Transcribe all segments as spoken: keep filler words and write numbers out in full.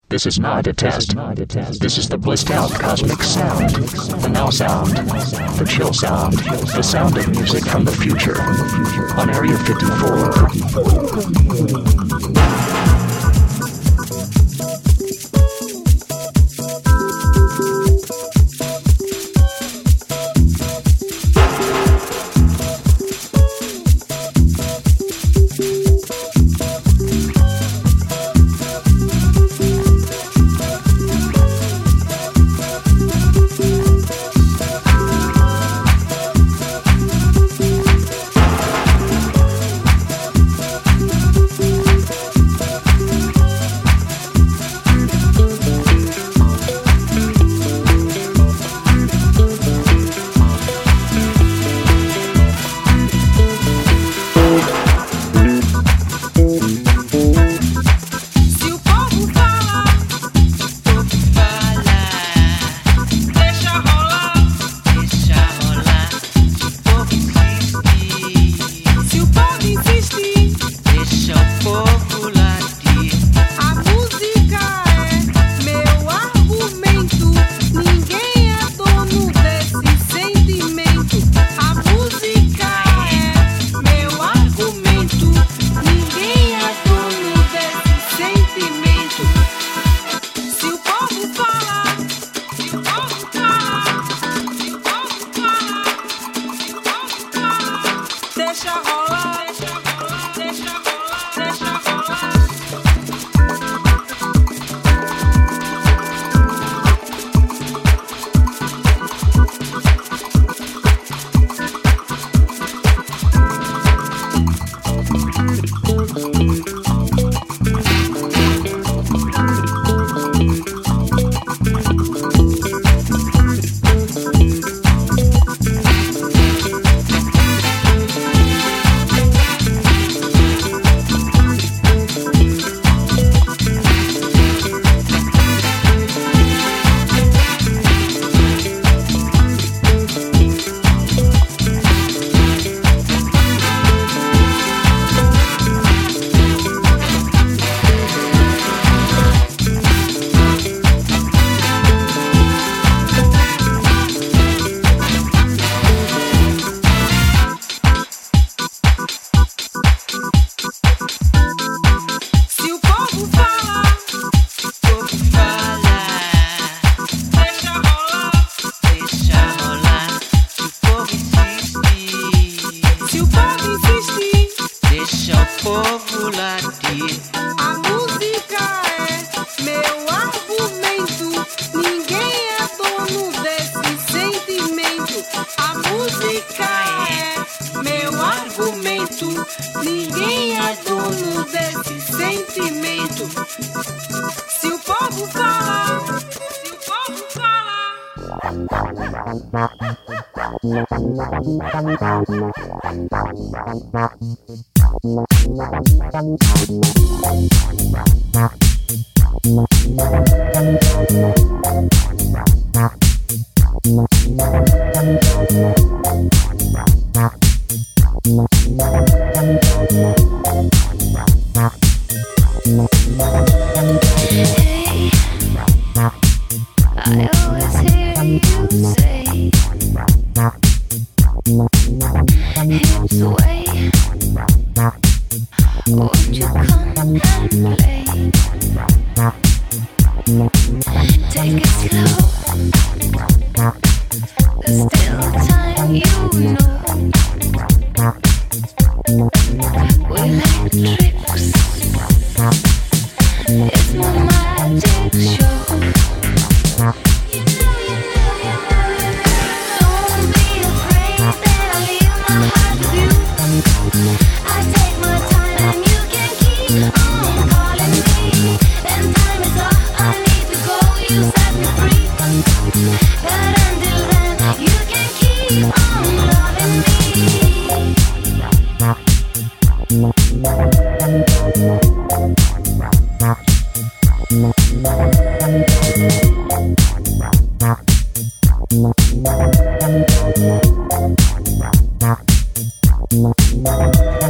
This is not a test. This is the blissed out cosmic sound. The now sound. The chill sound. The sound of music from the future. On Area fifty-four.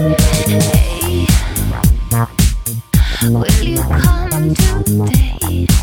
Will you come today?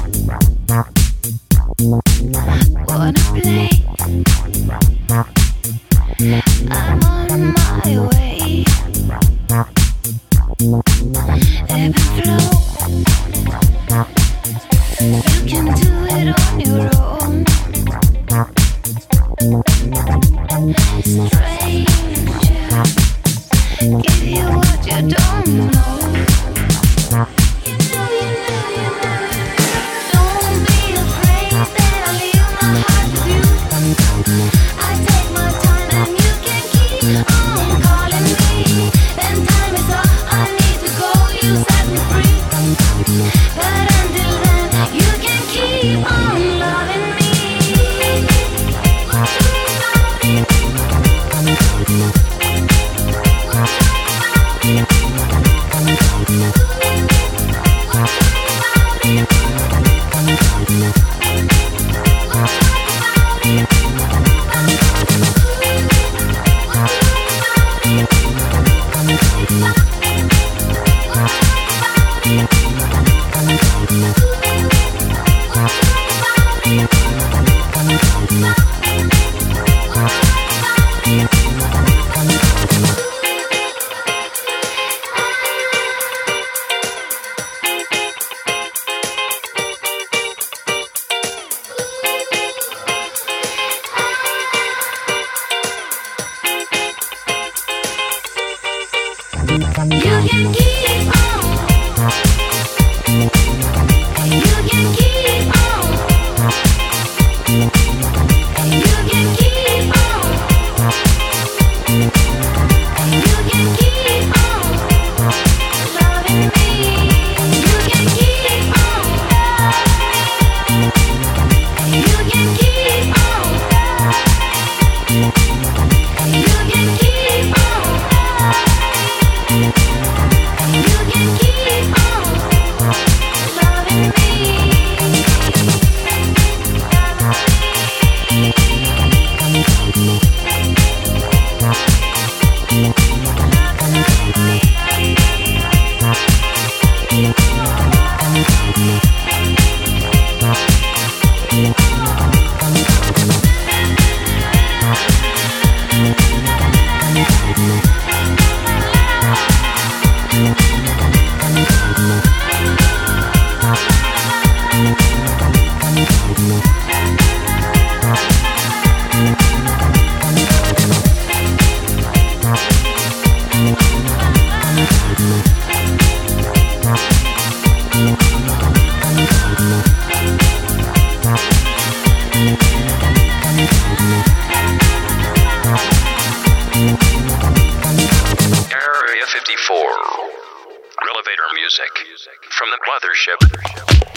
music from the mothership.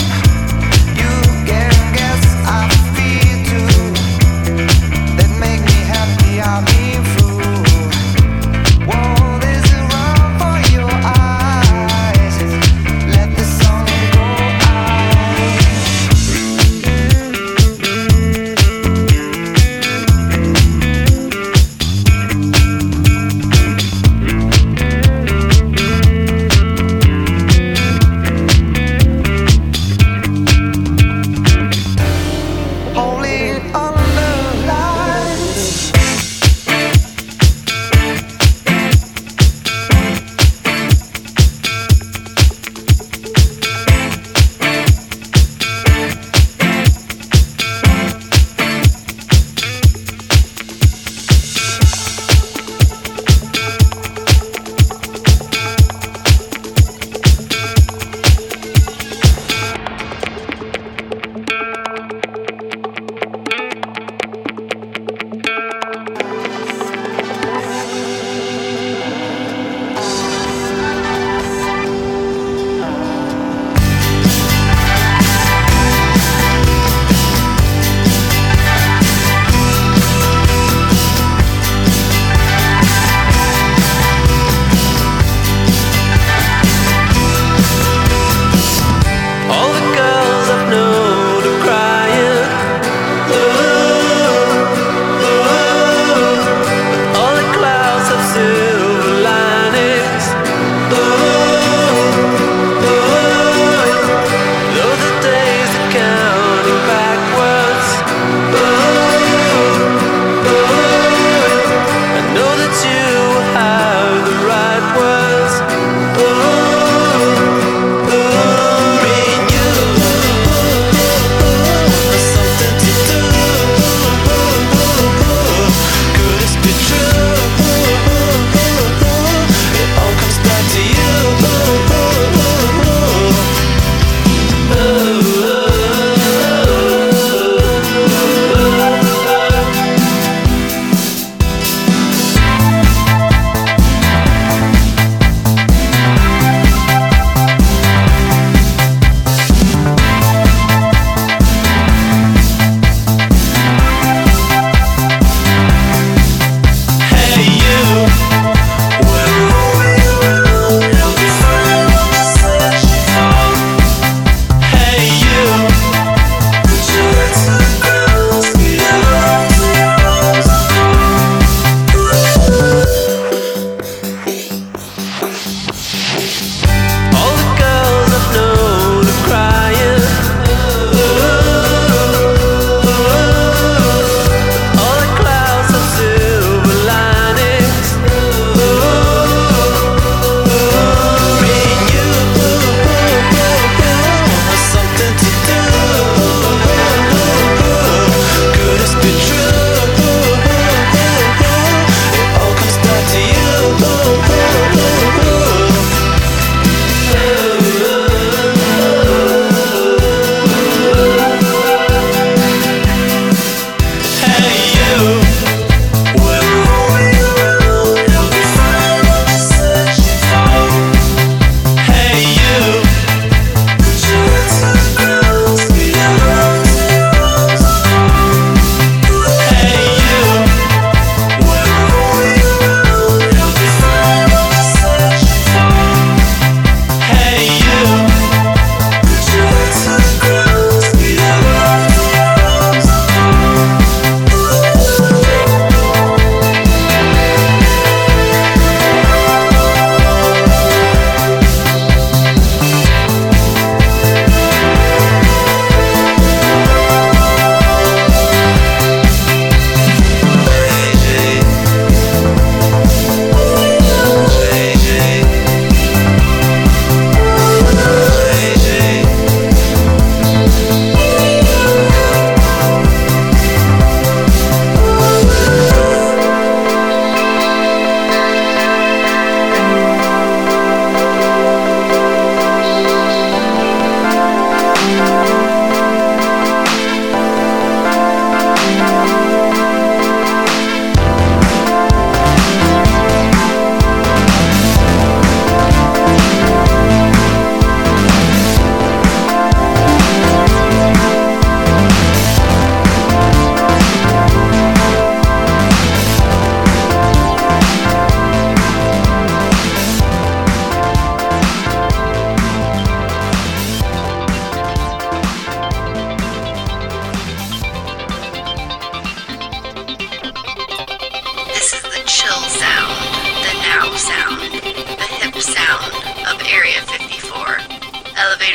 Make me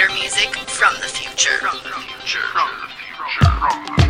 elevator music from the future. From the future. From the future. From the future.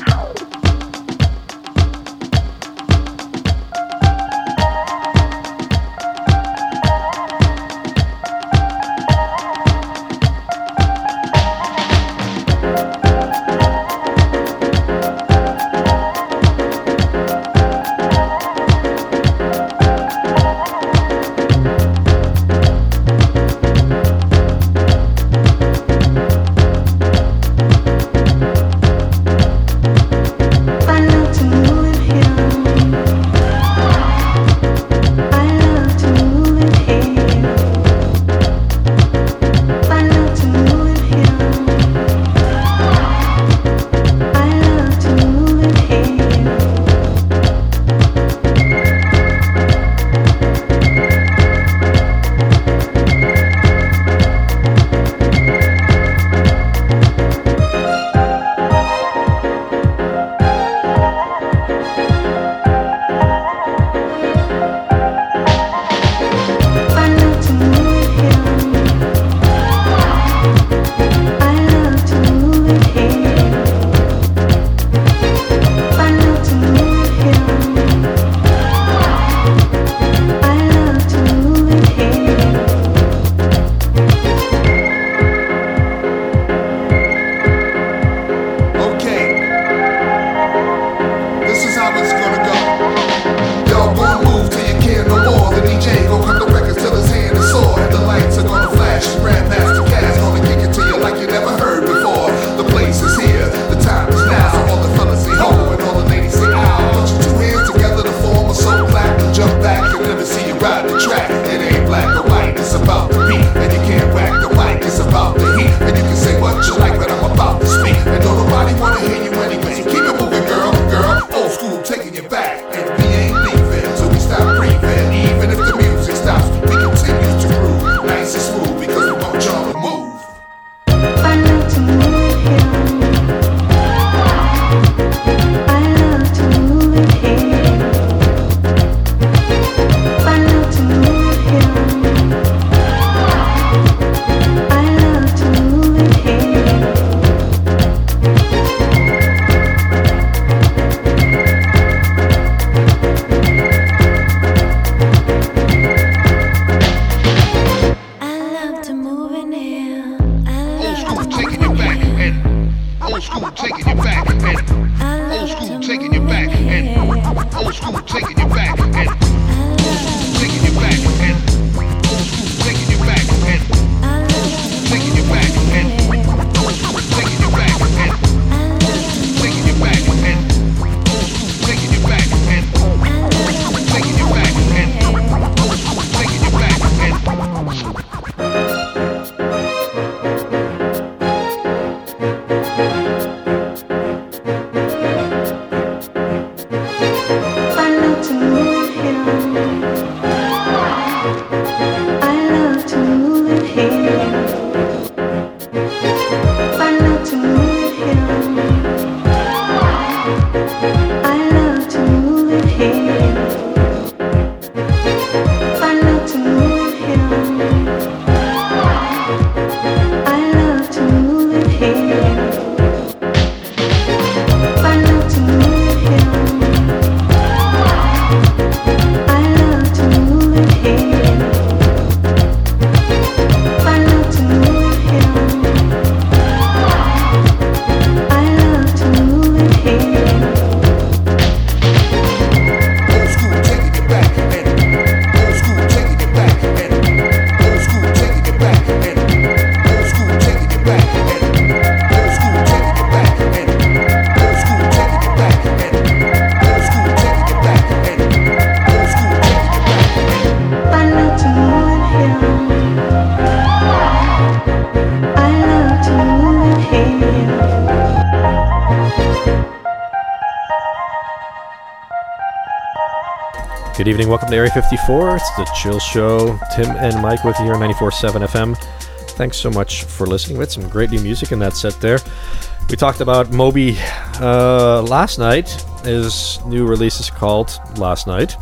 Good evening, welcome to Area fifty-four. It's the Chill Show. Tim and Mike with you here on ninety-four point seven F M. Thanks so much for listening. We had some great new music in that set there. We talked about Moby uh, last night. His new release is called Last Night.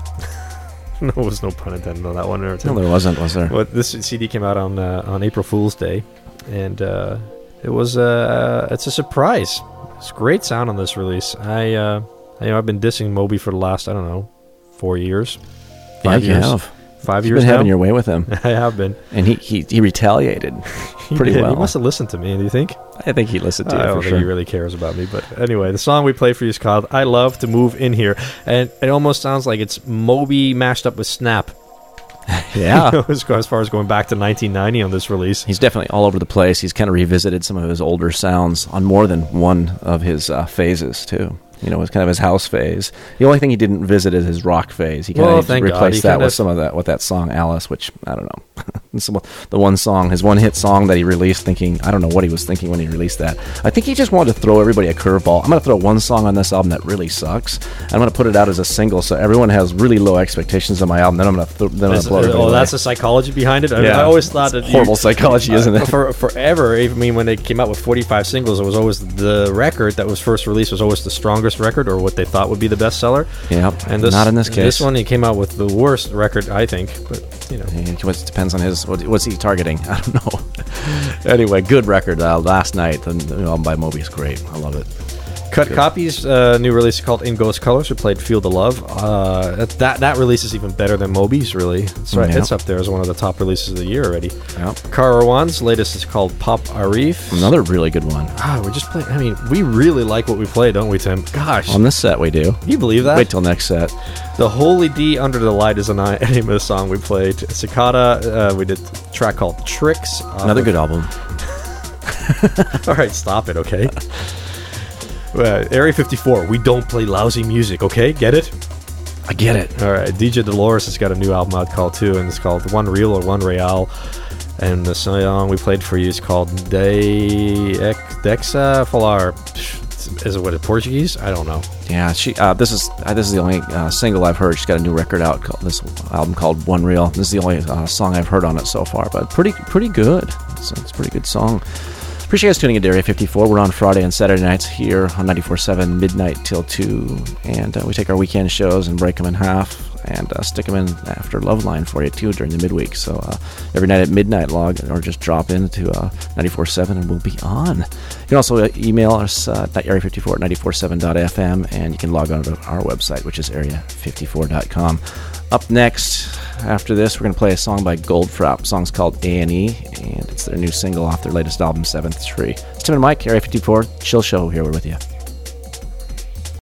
No, there was no pun intended on that one. No, there wasn't, was there? But this C D came out on uh, on April Fool's Day. and uh, it was uh, it's a surprise. It's great sound on this release. I uh, you know I've been dissing Moby for the last I don't know four years, five yeah, you years, have. five You've years been now. having your way with him. I have been, and he he, he retaliated pretty he, well. He must have listened to me. Do you think? I think he listened to I you don't for think sure. he really cares about me, but anyway, the song we play for you is called "I Love to Move In Here," and it almost sounds like it's Moby mashed up with Snap. Yeah. You know, as, as far as going back to nineteen ninety on this release. He's definitely all over the place. He's kind of revisited some of his older sounds on more than one of his uh, phases, too. You know, it's kind of his house phase. The only thing he didn't visit is his rock phase. He kind Well, of thank God. replaced He that kind with of- some of that with that song Alice, which I don't know. It's the one song, his one hit song that he released. Thinking I don't know what he was thinking when he released that. I think he just wanted to throw everybody a curveball. I'm going to throw one song on this album that really sucks. I'm going to put it out as a single, so everyone has really low expectations of my album. Then I'm going to th- then I'm going Is- to blow everybody oh, away. that's the psychology behind it. I, mean, Yeah. I always thought that Horrible you, psychology, isn't it? For forever, I mean, when they came out with forty-five singles, it was always the record that was first released was always the strongest record, or what they thought would be the bestseller. Yep. And this, Not in this case. This one, he came out with the worst record, I think. But you know, It was- depends on his what, what's he targeting. I don't know. Anyway, good record. Uh, last night, the new album by Moby is great. I love it. Cut Good. Copies, uh, new release called In Ghost Colors. We played Feel the Love. Uh, that, that that release is even better than Moby's. Really, it's right. Yeah. It's up there as one of the top releases of the year already. Yep. Carawan's latest is called Pop Arif. Another really good one. Ah, we're just playing. I mean, we really like what we play, don't we, Tim? Gosh, On this set, we do. can you believe that? Wait till next set. The Holy D Under the Light is the ni- name of the song we played. Cicada, uh, we did a track called Tricks. Another Uh, good album. All right, stop it, okay? Uh, Area fifty-four, we don't play lousy music, okay? Get it? I get it. All right, D J Dolores has got a new album out called too, and it's called One Real or One Real. And the song we played for you is called De Dexa Falar. Is it what, Portuguese? I don't know. Yeah, she. Uh, this is uh, this is the only uh, single I've heard. She's got a new record out. Called, this album called One Real. This is the only uh, song I've heard on it so far, but pretty pretty good. It's, it's a pretty good song. Appreciate you guys tuning in to Area fifty-four. We're on Friday and Saturday nights here on ninety-four point seven, midnight till two. And uh, we take our weekend shows and break them in half and uh, stick them in after Loveline for you, too, during the midweek. So uh, every night at midnight, log or just drop into uh, ninety-four point seven and we'll be on. You can also uh, email us uh, at area fifty-four at ninety-four point seven dot f m, and you can log on to our website, which is area fifty-four dot com. Up next, after this, we're going to play a song by Goldfrapp. The song's called A and E, and it's their new single off their latest album, seventh Tree. It's Tim and Mike, Area fifty-four, Chill Show here. We're with you.